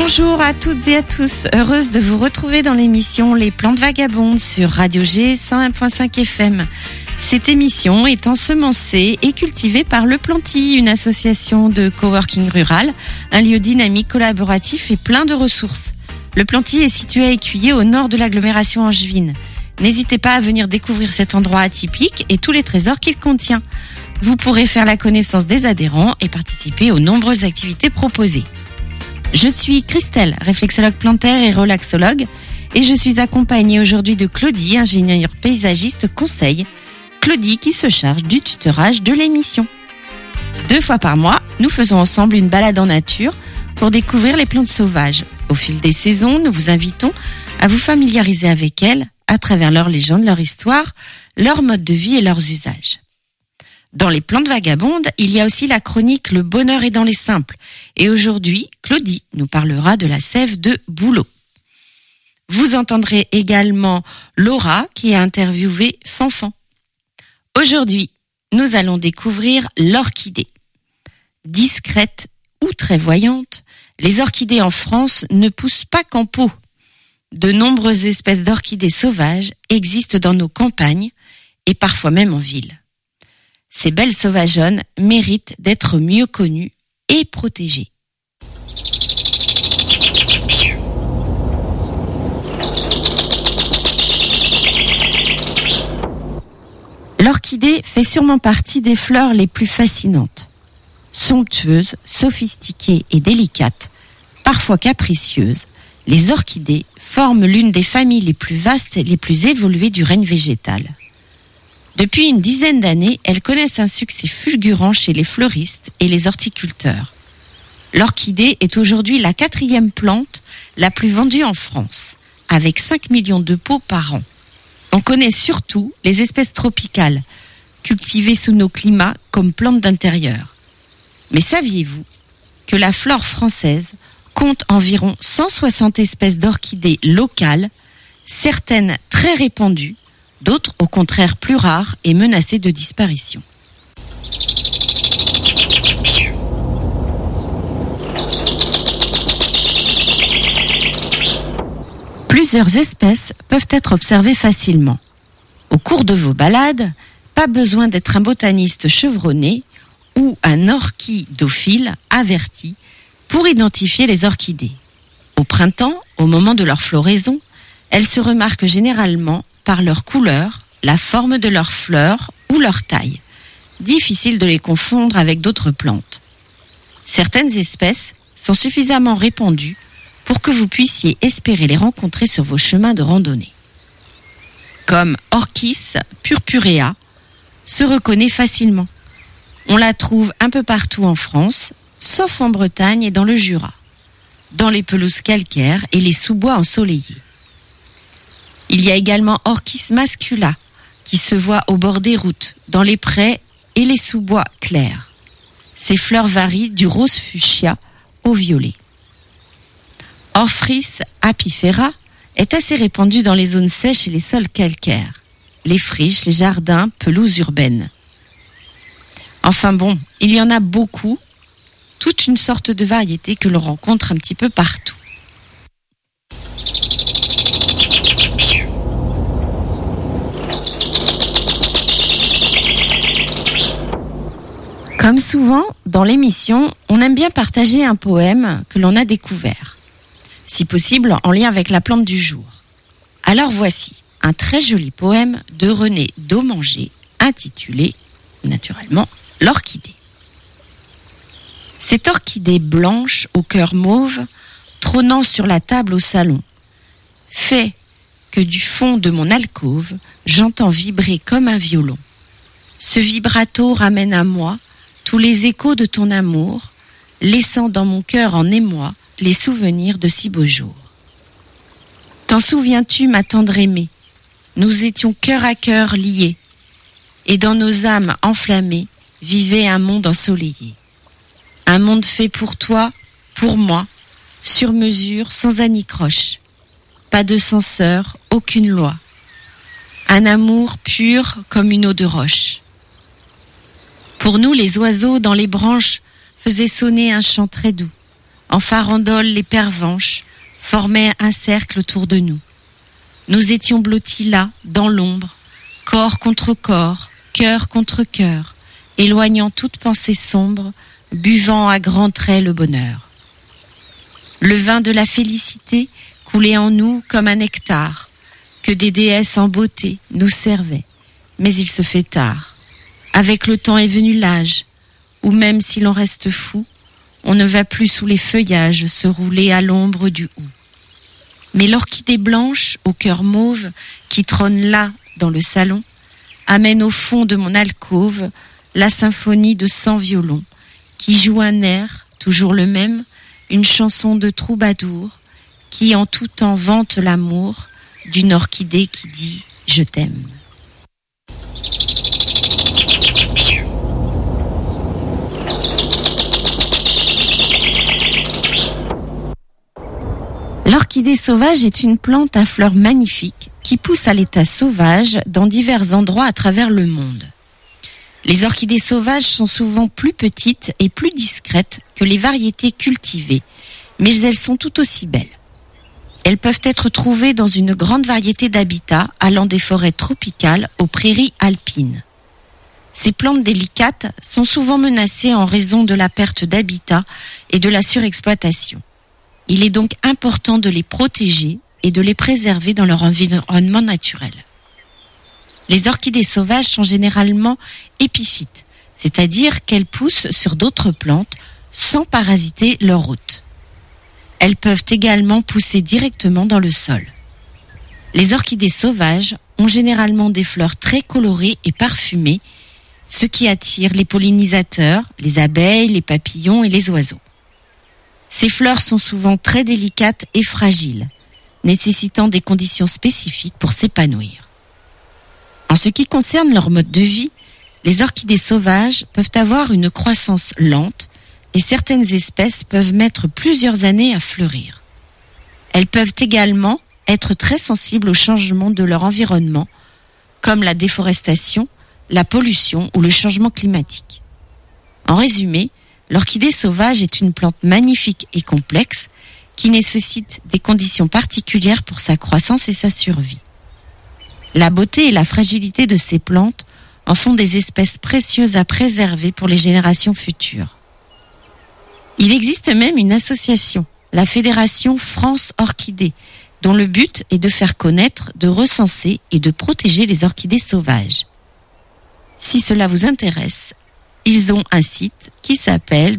Bonjour à toutes et à tous, heureuse de vous retrouver dans l'émission Les Plantes Vagabondes sur Radio G 101.5 FM. Cette émission est ensemencée et cultivée par Le Planty, une association de coworking rural, un lieu dynamique, collaboratif et plein de ressources. Le Planty est situé à Écuyer, au nord de l'agglomération angevine. N'hésitez pas à venir découvrir cet endroit atypique et tous les trésors qu'il contient. Vous pourrez faire la connaissance des adhérents et participer aux nombreuses activités proposées. Je suis Christelle, réflexologue plantaire et relaxologue, et je suis accompagnée aujourd'hui de Claudie, ingénieure paysagiste conseil. Claudie qui se charge du tutorage de l'émission. 2 fois par mois, nous faisons ensemble une balade en nature pour découvrir les plantes sauvages. Au fil des saisons, nous vous invitons à vous familiariser avec elles à travers leurs légendes, leur histoire, leur mode de vie et leurs usages. Dans les plantes vagabondes, il y a aussi la chronique Le bonheur est dans les simples. Et aujourd'hui, Claudie nous parlera de la sève de bouleau. Vous entendrez également Laura qui a interviewé Fanfan. Aujourd'hui, nous allons découvrir l'orchidée. Discrète ou très voyante, les orchidées en France ne poussent pas qu'en pot. De nombreuses espèces d'orchidées sauvages existent dans nos campagnes et parfois même en ville. Ces belles sauvageonnes méritent d'être mieux connues et protégées. L'orchidée fait sûrement partie des fleurs les plus fascinantes. Somptueuses, sophistiquées et délicates, parfois capricieuses, les orchidées forment l'une des familles les plus vastes et les plus évoluées du règne végétal. Depuis une dizaine d'années, elles connaissent un succès fulgurant chez les fleuristes et les horticulteurs. L'orchidée est aujourd'hui la 4e plante la plus vendue en France, avec 5 millions de pots par an. On connaît surtout les espèces tropicales, cultivées sous nos climats comme plantes d'intérieur. Mais saviez-vous que la flore française compte environ 160 espèces d'orchidées locales, certaines très répandues, d'autres au contraire plus rares et menacées de disparition. Plusieurs espèces peuvent être observées facilement. Au cours de vos balades, pas besoin d'être un botaniste chevronné ou un orchidophile averti pour identifier les orchidées. Au printemps, au moment de leur floraison, elles se remarquent généralement par leur couleur, la forme de leurs fleurs ou leur taille. Difficile de les confondre avec d'autres plantes. Certaines espèces sont suffisamment répandues pour que vous puissiez espérer les rencontrer sur vos chemins de randonnée. Comme Orchis purpurea, se reconnaît facilement. On la trouve un peu partout en France, sauf en Bretagne et dans le Jura, dans les pelouses calcaires et les sous-bois ensoleillés. Il y a également Orchis mascula, qui se voit au bord des routes, dans les prés et les sous-bois clairs. Ses fleurs varient du rose fuchsia au violet. Orphris apifera est assez répandu dans les zones sèches et les sols calcaires, les friches, les jardins, pelouses urbaines. Enfin bon, il y en a beaucoup, toute une sorte de variété que l'on rencontre un petit peu partout. Comme souvent, dans l'émission, on aime bien partager un poème que l'on a découvert, si possible en lien avec la plante du jour. Alors voici un très joli poème de René Daumanger, intitulé, naturellement, L'orchidée. Cette orchidée blanche au cœur mauve, trônant sur la table au salon, fait que du fond de mon alcôve, j'entends vibrer comme un violon. Ce vibrato ramène à moi tous les échos de ton amour, laissant dans mon cœur en émoi les souvenirs de si beaux jours. T'en souviens-tu, ma tendre aimée? Nous étions cœur à cœur liés, et dans nos âmes enflammées vivait un monde ensoleillé. Un monde fait pour toi, pour moi, sur mesure, sans anicroche. Pas de censeur, aucune loi. Un amour pur comme une eau de roche. Pour nous, les oiseaux dans les branches faisaient sonner un chant très doux. En farandole, les pervenches formaient un cercle autour de nous. Nous étions blottis là, dans l'ombre, corps contre corps, cœur contre cœur, éloignant toute pensée sombre, buvant à grands traits le bonheur. Le vin de la félicité coulait en nous comme un nectar, que des déesses en beauté nous servaient. Mais il se fait tard. Avec le temps est venu l'âge, où même si l'on reste fou, on ne va plus sous les feuillages se rouler à l'ombre du hou. Mais l'orchidée blanche, au cœur mauve, qui trône là, dans le salon, amène au fond de mon alcôve la symphonie de 100 violons, qui joue un air, toujours le même, une chanson de troubadour, qui en tout temps vante l'amour d'une orchidée qui dit « Je t'aime ». L'orchidée sauvage est une plante à fleurs magnifiques qui pousse à l'état sauvage dans divers endroits à travers le monde. Les orchidées sauvages sont souvent plus petites et plus discrètes que les variétés cultivées, mais elles sont tout aussi belles. Elles peuvent être trouvées dans une grande variété d'habitats allant des forêts tropicales aux prairies alpines. Ces plantes délicates sont souvent menacées en raison de la perte d'habitat et de la surexploitation. Il est donc important de les protéger et de les préserver dans leur environnement naturel. Les orchidées sauvages sont généralement épiphytes, c'est-à-dire qu'elles poussent sur d'autres plantes sans parasiter leur hôte. Elles peuvent également pousser directement dans le sol. Les orchidées sauvages ont généralement des fleurs très colorées et parfumées, ce qui attire les pollinisateurs, les abeilles, les papillons et les oiseaux. Ces fleurs sont souvent très délicates et fragiles, nécessitant des conditions spécifiques pour s'épanouir. En ce qui concerne leur mode de vie, les orchidées sauvages peuvent avoir une croissance lente et certaines espèces peuvent mettre plusieurs années à fleurir. Elles peuvent également être très sensibles aux changements de leur environnement, comme la déforestation, la pollution ou le changement climatique. En résumé, l'orchidée sauvage est une plante magnifique et complexe qui nécessite des conditions particulières pour sa croissance et sa survie. La beauté et la fragilité de ces plantes en font des espèces précieuses à préserver pour les générations futures. Il existe même une association, la Fédération France Orchidée, dont le but est de faire connaître, de recenser et de protéger les orchidées sauvages. Si cela vous intéresse, ils ont un site qui s'appelle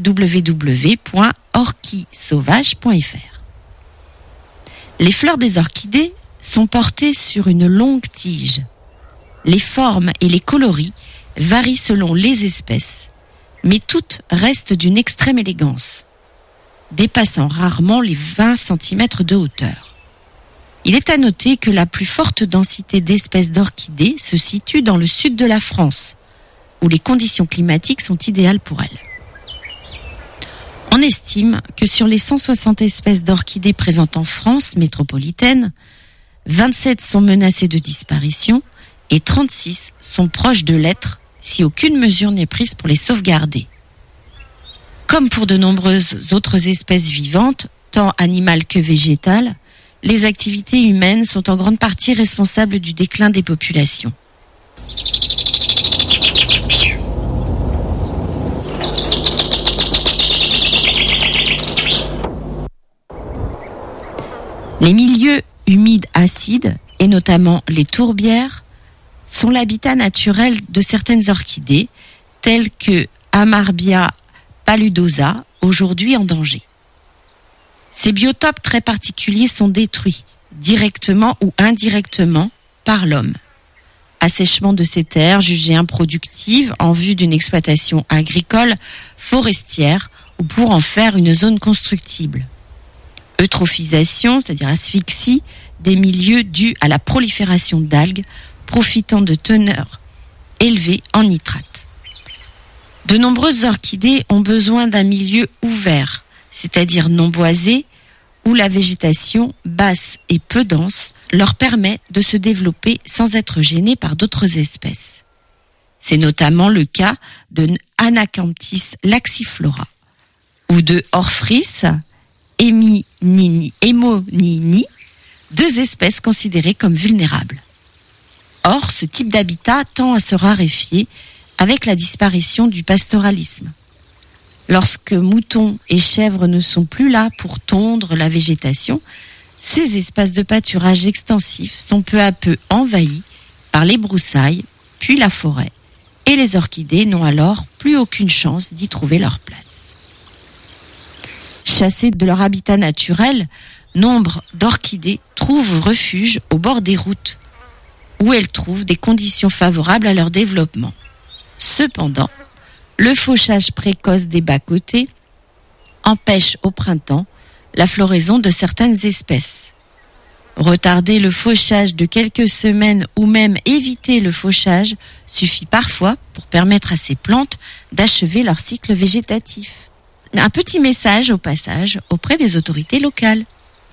www.orchisauvage.fr. Les fleurs des orchidées sont portées sur une longue tige. Les formes et les coloris varient selon les espèces, mais toutes restent d'une extrême élégance, dépassant rarement les 20 cm de hauteur. Il est à noter que la plus forte densité d'espèces d'orchidées se situe dans le sud de la France, où les conditions climatiques sont idéales pour elles. On estime que sur les 160 espèces d'orchidées présentes en France métropolitaine, 27 sont menacées de disparition et 36 sont proches de l'être si aucune mesure n'est prise pour les sauvegarder. Comme pour de nombreuses autres espèces vivantes, tant animales que végétales, les activités humaines sont en grande partie responsables du déclin des populations. Les milieux humides acides, et notamment les tourbières, sont l'habitat naturel de certaines orchidées, telles que Amarbia paludosa, aujourd'hui en danger. Ces biotopes très particuliers sont détruits, directement ou indirectement, par l'homme. Assèchement de ces terres jugées improductives en vue d'une exploitation agricole, forestière, ou pour en faire une zone constructible. Eutrophisation, c'est-à-dire asphyxie, des milieux dus à la prolifération d'algues profitant de teneurs élevées en nitrates. De nombreuses orchidées ont besoin d'un milieu ouvert, c'est-à-dire non boisé, où la végétation, basse et peu dense, leur permet de se développer sans être gênée par d'autres espèces. C'est notamment le cas de Anacanthis laxiflora ou de Orphris Emonini, 2 espèces considérées comme vulnérables. Or, ce type d'habitat tend à se raréfier avec la disparition du pastoralisme. Lorsque moutons et chèvres ne sont plus là pour tondre la végétation, ces espaces de pâturage extensifs sont peu à peu envahis par les broussailles, puis la forêt, et les orchidées n'ont alors plus aucune chance d'y trouver leur place. Chassées de leur habitat naturel, nombre d'orchidées trouvent refuge au bord des routes, où elles trouvent des conditions favorables à leur développement. Cependant, le fauchage précoce des bas-côtés empêche au printemps la floraison de certaines espèces. Retarder le fauchage de quelques semaines ou même éviter le fauchage suffit parfois pour permettre à ces plantes d'achever leur cycle végétatif. Un petit message au passage auprès des autorités locales.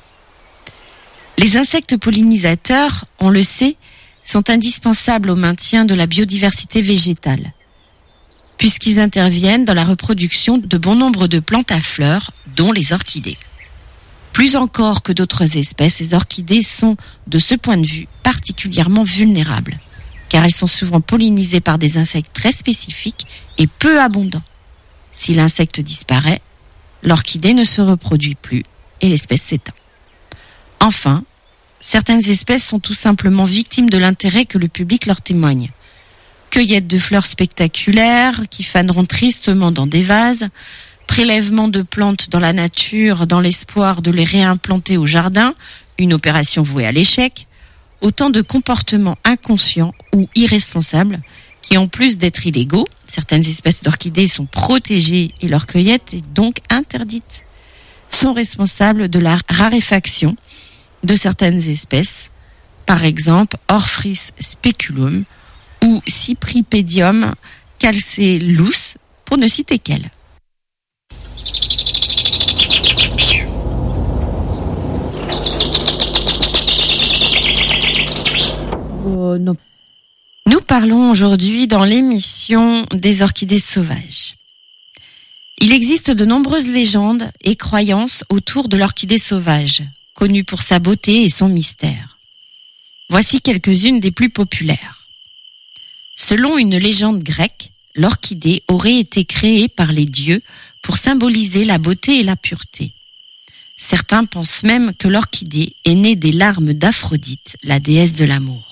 Les insectes pollinisateurs, on le sait, sont indispensables au maintien de la biodiversité végétale, puisqu'ils interviennent dans la reproduction de bon nombre de plantes à fleurs, dont les orchidées. Plus encore que d'autres espèces, les orchidées sont, de ce point de vue, particulièrement vulnérables, car elles sont souvent pollinisées par des insectes très spécifiques et peu abondants. Si l'insecte disparaît, l'orchidée ne se reproduit plus et l'espèce s'éteint. Enfin, certaines espèces sont tout simplement victimes de l'intérêt que le public leur témoigne. Cueillettes de fleurs spectaculaires qui faneront tristement dans des vases, prélèvement de plantes dans la nature dans l'espoir de les réimplanter au jardin, une opération vouée à l'échec, autant de comportements inconscients ou irresponsables qui, en plus d'être illégaux, certaines espèces d'orchidées sont protégées et leur cueillette est donc interdite, sont responsables de la raréfaction de certaines espèces, par exemple Orphris speculum ou Cypripedium calceolus, pour ne citer qu'elles. Non. Nous parlons aujourd'hui dans l'émission des orchidées sauvages. Il existe de nombreuses légendes et croyances autour de l'orchidée sauvage, connue pour sa beauté et son mystère. Voici quelques-unes des plus populaires. Selon une légende grecque, l'orchidée aurait été créée par les dieux pour symboliser la beauté et la pureté. Certains pensent même que l'orchidée est née des larmes d'Aphrodite, la déesse de l'amour.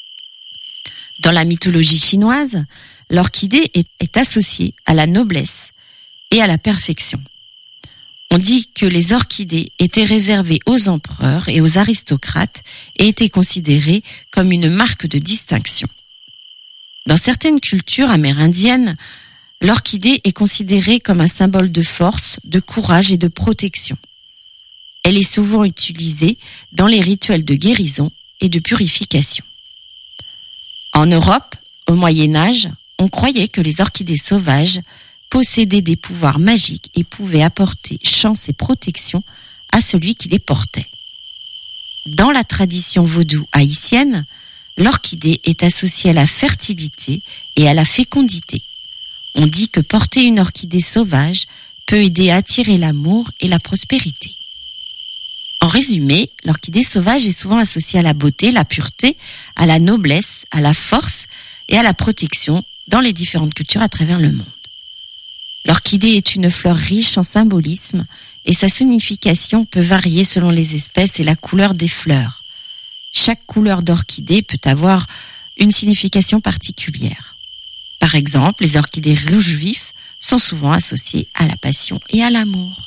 Dans la mythologie chinoise, l'orchidée est associée à la noblesse et à la perfection. On dit que les orchidées étaient réservées aux empereurs et aux aristocrates et étaient considérées comme une marque de distinction. Dans certaines cultures amérindiennes, l'orchidée est considérée comme un symbole de force, de courage et de protection. Elle est souvent utilisée dans les rituels de guérison et de purification. En Europe, au Moyen-Âge, on croyait que les orchidées sauvages possédaient des pouvoirs magiques et pouvaient apporter chance et protection à celui qui les portait. Dans la tradition vaudou haïtienne, l'orchidée est associée à la fertilité et à la fécondité. On dit que porter une orchidée sauvage peut aider à attirer l'amour et la prospérité. En résumé, l'orchidée sauvage est souvent associée à la beauté, la pureté, à la noblesse, à la force et à la protection dans les différentes cultures à travers le monde. L'orchidée est une fleur riche en symbolisme et sa signification peut varier selon les espèces et la couleur des fleurs. Chaque couleur d'orchidée peut avoir une signification particulière. Par exemple, les orchidées rouges vifs sont souvent associées à la passion et à l'amour.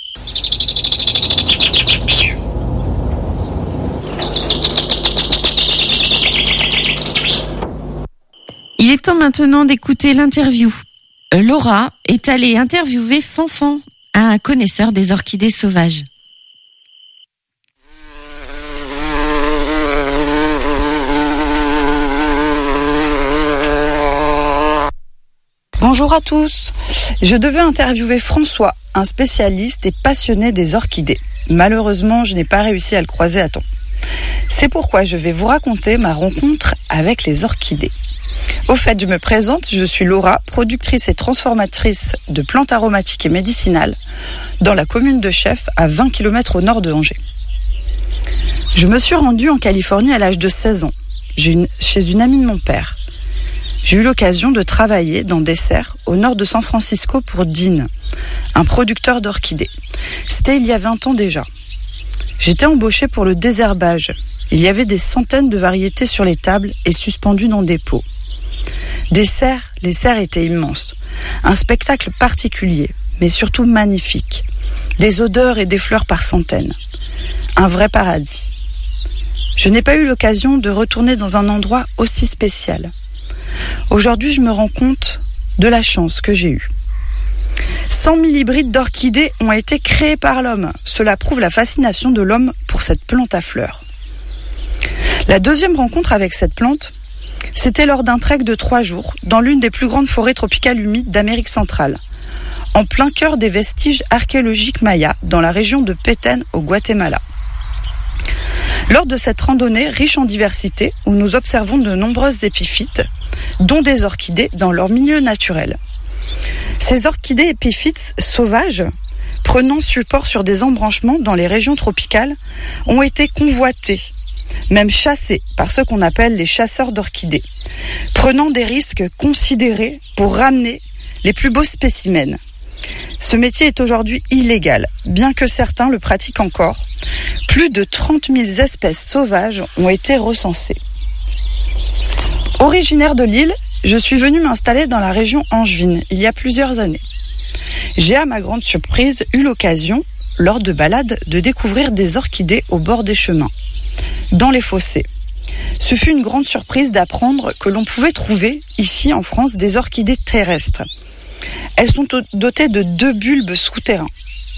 Il est temps maintenant d'écouter l'interview. Laura est allée interviewer Fanfan, un connaisseur des orchidées sauvages. Bonjour à tous. Je devais interviewer François, un spécialiste et passionné des orchidées. Malheureusement, je n'ai pas réussi à le croiser à temps. C'est pourquoi je vais vous raconter ma rencontre avec les orchidées. Au fait, je me présente, je suis Laura, productrice et transformatrice de plantes aromatiques et médicinales dans la commune de Chefs, à 20 km au nord de Angers. Je me suis rendue en Californie à l'âge de 16 ans, chez une amie de mon père. J'ai eu l'occasion de travailler dans des serres au nord de San Francisco pour Dean, un producteur d'orchidées. C'était il y a 20 ans déjà. J'étais embauchée pour le désherbage. Il y avait des centaines de variétés sur les tables et suspendues dans des pots. Les serres étaient immenses. Un spectacle particulier, mais surtout magnifique. Des odeurs et des fleurs par centaines. Un vrai paradis. Je n'ai pas eu l'occasion de retourner dans un endroit aussi spécial. Aujourd'hui, je me rends compte de la chance que j'ai eue. 100 000 hybrides d'orchidées ont été créés par l'homme. Cela prouve la fascination de l'homme pour cette plante à fleurs. La deuxième rencontre avec cette plante, c'était lors d'un trek de 3 jours dans l'une des plus grandes forêts tropicales humides d'Amérique centrale, en plein cœur des vestiges archéologiques mayas dans la région de Petén au Guatemala. Lors de cette randonnée riche en diversité, où nous observons de nombreuses épiphytes, dont des orchidées dans leur milieu naturel. Ces orchidées épiphytes sauvages, prenant support sur des embranchements dans les régions tropicales, ont été convoitées, même chassées par ceux qu'on appelle les chasseurs d'orchidées, prenant des risques considérés pour ramener les plus beaux spécimens. Ce métier est aujourd'hui illégal, bien que certains le pratiquent encore. Plus de 30 000 espèces sauvages ont été recensées. Originaire de Lille, je suis venue m'installer dans la région angevine il y a plusieurs années. J'ai, à ma grande surprise, eu l'occasion, lors de balades, de découvrir des orchidées au bord des chemins, dans les fossés. Ce fut une grande surprise d'apprendre que l'on pouvait trouver, ici en France, des orchidées terrestres. Elles sont dotées de 2 bulbes souterrains.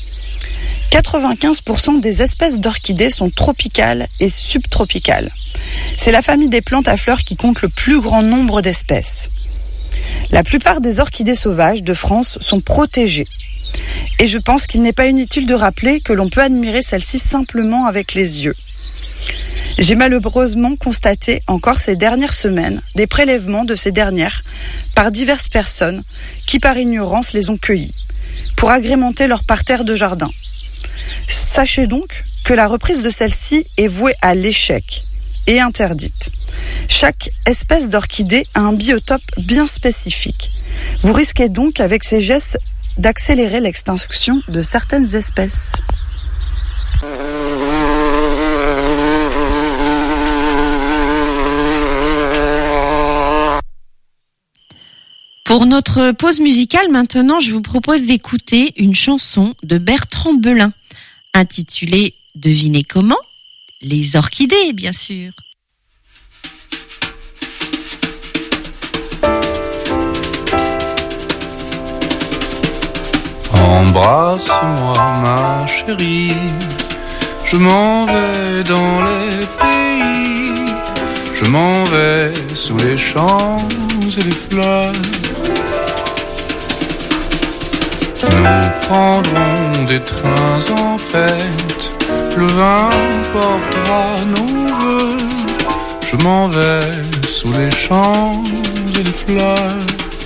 95% des espèces d'orchidées sont tropicales et subtropicales. C'est la famille des plantes à fleurs qui compte le plus grand nombre d'espèces. La plupart des orchidées sauvages de France sont protégées. Et je pense qu'il n'est pas inutile de rappeler que l'on peut admirer celles-ci simplement avec les yeux. J'ai malheureusement constaté encore ces dernières semaines des prélèvements de ces dernières par diverses personnes qui par ignorance les ont cueillies pour agrémenter leur parterre de jardin. Sachez donc que la reprise de celle-ci est vouée à l'échec et interdite. Chaque espèce d'orchidée a un biotope bien spécifique. Vous risquez donc avec ces gestes d'accélérer l'extinction de certaines espèces. Pour notre pause musicale, maintenant, je vous propose d'écouter une chanson de Bertrand Belin, intitulée « Devinez comment ?» Les orchidées, bien sûr. Embrasse-moi, ma chérie, je m'en vais dans les pays, je m'en vais sous les champs et les fleurs. Nous prendrons des trains en fête, le vin portera nos vœux. Je m'en vais sous les champs et les fleurs.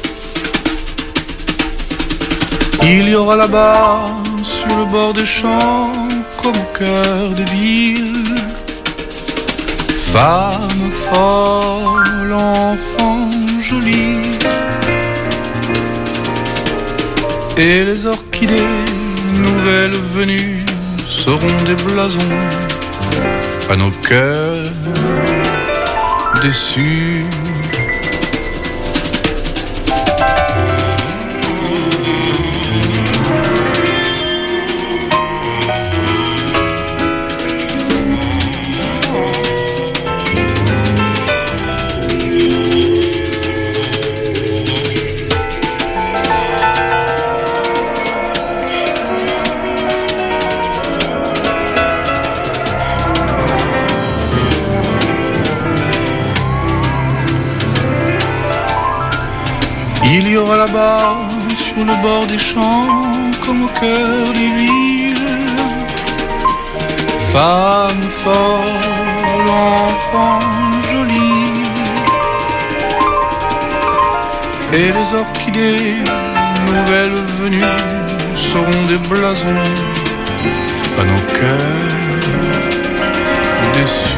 Il y aura là-bas, sur le bord des champs, comme au cœur des villes, femmes folles, enfants jolis. Et les orchidées, nouvelles venues, seront des blasons à nos cœurs déçus. Il y aura là-bas, sur le bord des champs, comme au cœur des villes, femmes folles, enfants jolis. Et les orchidées nouvelles venues seront des blasons à nos cœurs déçus.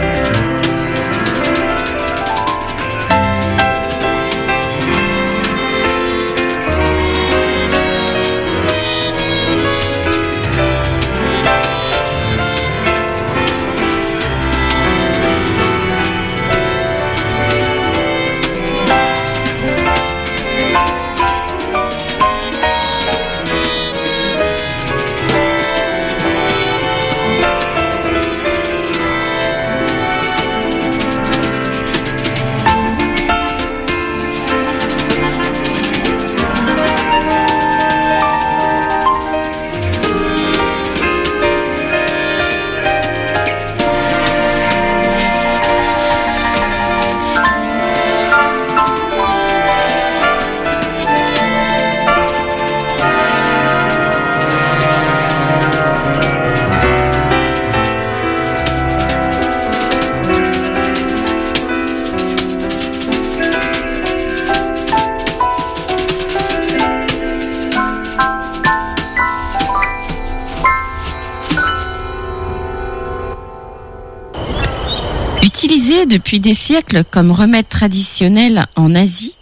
Utilisé depuis des siècles comme remède traditionnel en Asie,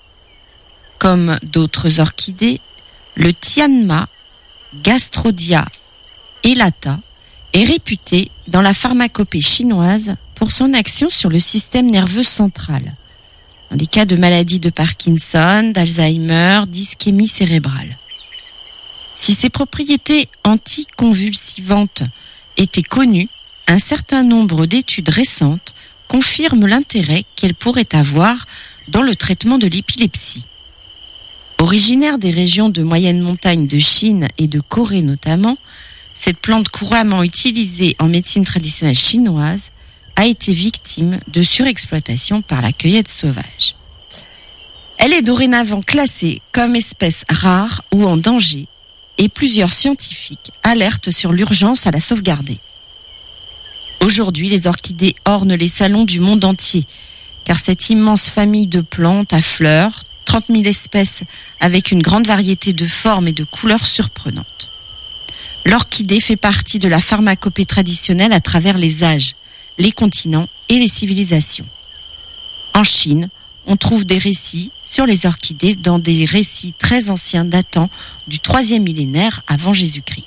comme d'autres orchidées, le Tianma, Gastrodia elata est réputé dans la pharmacopée chinoise pour son action sur le système nerveux central, dans les cas de maladies de Parkinson, d'Alzheimer, d'ischémie cérébrale. Si ses propriétés anticonvulsivantes étaient connues, un certain nombre d'études récentes confirment l'intérêt qu'elle pourrait avoir dans le traitement de l'épilepsie. Originaire des régions de moyenne montagne de Chine et de Corée notamment, cette plante couramment utilisée en médecine traditionnelle chinoise a été victime de surexploitation par la cueillette sauvage. Elle est dorénavant classée comme espèce rare ou en danger et plusieurs scientifiques alertent sur l'urgence à la sauvegarder. Aujourd'hui, les orchidées ornent les salons du monde entier, car cette immense famille de plantes à fleurs, 30 000 espèces avec une grande variété de formes et de couleurs surprenantes. L'orchidée fait partie de la pharmacopée traditionnelle à travers les âges, les continents et les civilisations. En Chine, on trouve des récits sur les orchidées dans des récits très anciens datant du 3e millénaire avant Jésus-Christ.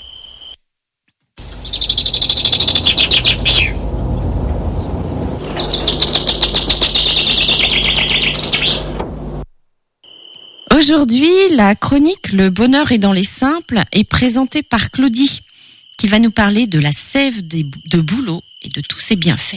Aujourd'hui, la chronique Le bonheur est dans les simples est présentée par Claudie, qui va nous parler de la sève de bouleau et de tous ses bienfaits.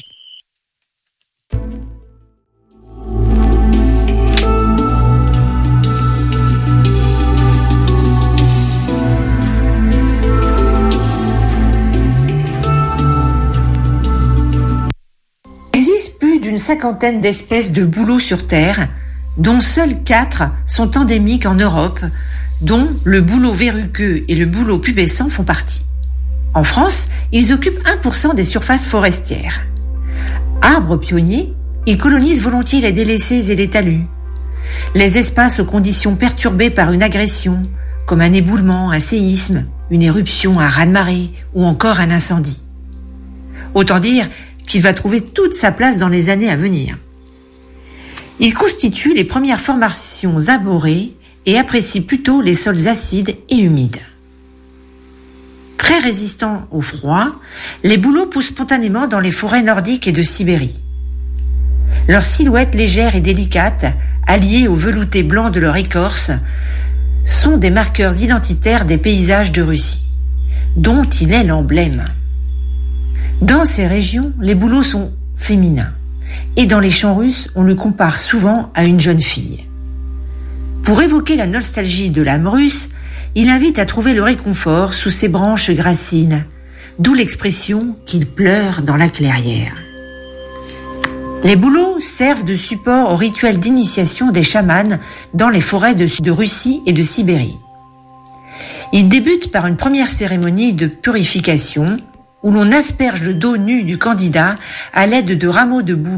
Il existe plus d'une 50aine d'espèces de bouleaux sur Terre, dont seuls 4 sont endémiques en Europe, dont le bouleau verruqueux et le bouleau pubescent font partie. En France, ils occupent 1% des surfaces forestières. Arbres pionniers, ils colonisent volontiers les délaissés et les talus. Les espaces aux conditions perturbées par une agression, comme un éboulement, un séisme, une éruption, un raz-de-marée ou encore un incendie. Autant dire qu'il va trouver toute sa place dans les années à venir. Il constitue les premières formations arborées et apprécie plutôt les sols acides et humides. Très résistants au froid, les bouleaux poussent spontanément dans les forêts nordiques et de Sibérie. Leur silhouette légère et délicate, alliée au velouté blanc de leur écorce, sont des marqueurs identitaires des paysages de Russie, dont il est l'emblème. Dans ces régions, les bouleaux sont féminins. Et dans les chants russes, on le compare souvent à une jeune fille. Pour évoquer la nostalgie de l'âme russe, il invite à trouver le réconfort sous ses branches gracile, d'où l'expression qu'il pleure dans la clairière. Les bouleaux servent de support au rituel d'initiation des chamans dans les forêts de Russie et de Sibérie. Ils débutent par une première cérémonie de purification où l'on asperge le dos nu du candidat à l'aide de rameaux de bouleau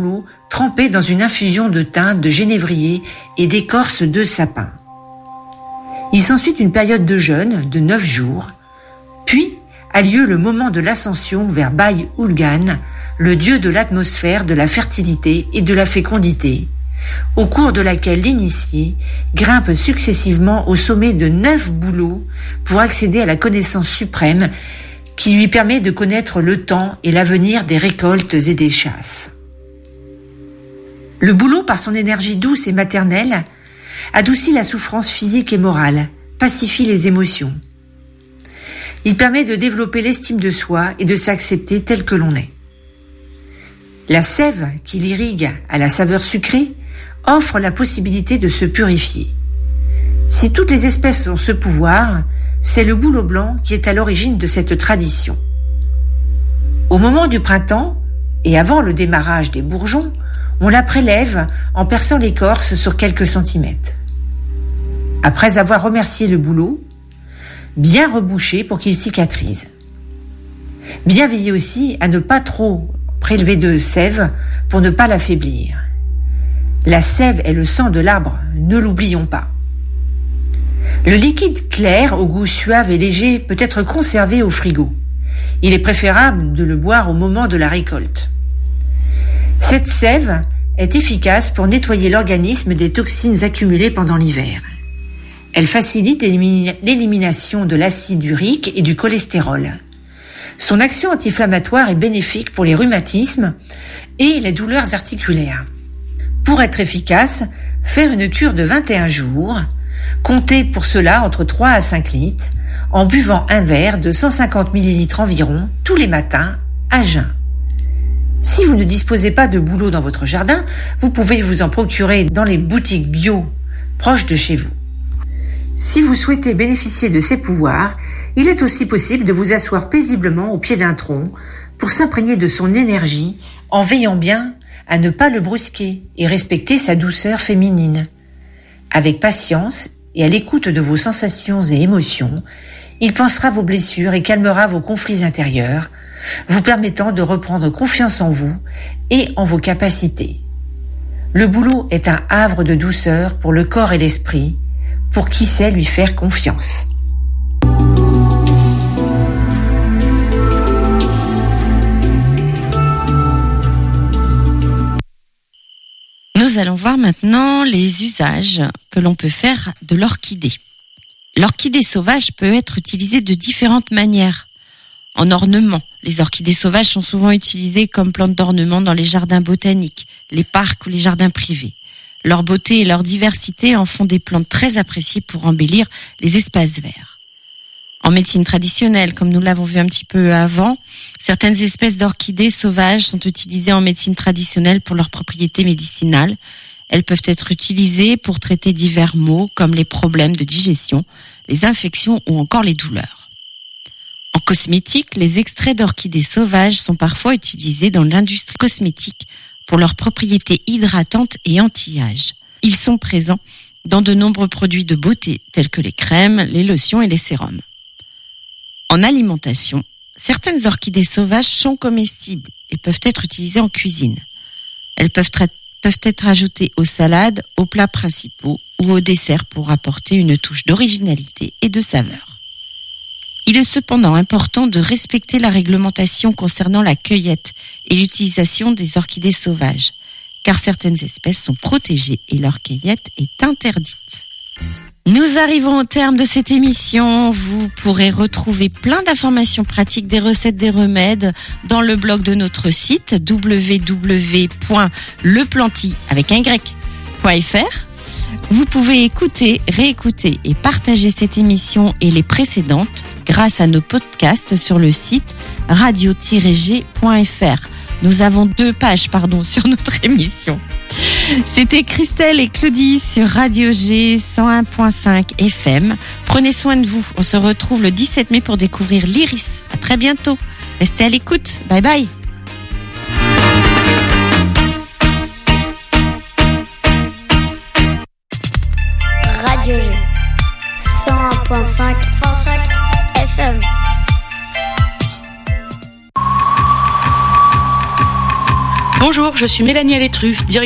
trempés dans une infusion de thym, de genévrier et d'écorce de sapin. Il s'ensuit une période de jeûne de 9 jours, puis a lieu le moment de l'ascension vers Bai Ulgan, le dieu de l'atmosphère, de la fertilité et de la fécondité, au cours de laquelle l'initié grimpe successivement au sommet de 9 bouleaux pour accéder à la connaissance suprême qui lui permet de connaître le temps et l'avenir des récoltes et des chasses. Le boulot, par son énergie douce et maternelle, adoucit la souffrance physique et morale, pacifie les émotions. Il permet de développer l'estime de soi et de s'accepter tel que l'on est. La sève qui l'irrigue à la saveur sucrée offre la possibilité de se purifier. Si toutes les espèces ont ce pouvoir, c'est le bouleau blanc qui est à l'origine de cette tradition. Au moment du printemps, et avant le démarrage des bourgeons, on la prélève en perçant l'écorce sur quelques centimètres. Après avoir remercié le bouleau, bien reboucher pour qu'il cicatrise. Bien veiller aussi à ne pas trop prélever de sève pour ne pas l'affaiblir. La sève est le sang de l'arbre, ne l'oublions pas. Le liquide clair au goût suave et léger peut être conservé au frigo. Il est préférable de le boire au moment de la récolte. Cette sève est efficace pour nettoyer l'organisme des toxines accumulées pendant l'hiver. Elle facilite l'élimination de l'acide urique et du cholestérol. Son action anti-inflammatoire est bénéfique pour les rhumatismes et les douleurs articulaires. Pour être efficace, faire une cure de 21 jours, comptez pour cela entre 3 à 5 litres, en buvant un verre de 150 ml environ tous les matins à jeun. Si vous ne disposez pas de bouleau dans votre jardin, vous pouvez vous en procurer dans les boutiques bio proches de chez vous. Si vous souhaitez bénéficier de ces pouvoirs, il est aussi possible de vous asseoir paisiblement au pied d'un tronc pour s'imprégner de son énergie en veillant bien à ne pas le brusquer et respecter sa douceur féminine. Avec patience et à l'écoute de vos sensations et émotions, il pansera vos blessures et calmera vos conflits intérieurs, vous permettant de reprendre confiance en vous et en vos capacités. Le bouleau est un havre de douceur pour le corps et l'esprit, pour qui sait lui faire confiance. Nous allons voir maintenant les usages que l'on peut faire de l'orchidée. L'orchidée sauvage peut être utilisée de différentes manières. En ornement, les orchidées sauvages sont souvent utilisées comme plantes d'ornement dans les jardins botaniques, les parcs ou les jardins privés. Leur beauté et leur diversité en font des plantes très appréciées pour embellir les espaces verts. En médecine traditionnelle, comme nous l'avons vu un petit peu avant, certaines espèces d'orchidées sauvages sont utilisées en médecine traditionnelle pour leurs propriétés médicinales. Elles peuvent être utilisées pour traiter divers maux comme les problèmes de digestion, les infections ou encore les douleurs. En cosmétique, les extraits d'orchidées sauvages sont parfois utilisés dans l'industrie cosmétique pour leurs propriétés hydratantes et anti-âge. Ils sont présents dans de nombreux produits de beauté tels que les crèmes, les lotions et les sérums. En alimentation, certaines orchidées sauvages sont comestibles et peuvent être utilisées en cuisine. Elles peuvent être ajoutées aux salades, aux plats principaux ou aux desserts pour apporter une touche d'originalité et de saveur. Il est cependant important de respecter la réglementation concernant la cueillette et l'utilisation des orchidées sauvages, car certaines espèces sont protégées et leur cueillette est interdite. Nous arrivons au terme de cette émission. Vous pourrez retrouver plein d'informations pratiques, des recettes, des remèdes dans le blog de notre site www.leplanty.fr. Vous pouvez écouter, réécouter et partager cette émission et les précédentes grâce à nos podcasts sur le site radio-g.fr. Nous avons 2 pages, sur notre émission. C'était Christelle et Claudie sur Radio G 101.5 FM. Prenez soin de vous. On se retrouve le 17 mai pour découvrir l'Iris. À très bientôt. Restez à l'écoute. Bye bye. Radio G 101.5 FM. Bonjour, je suis Mélanie Alétru, directrice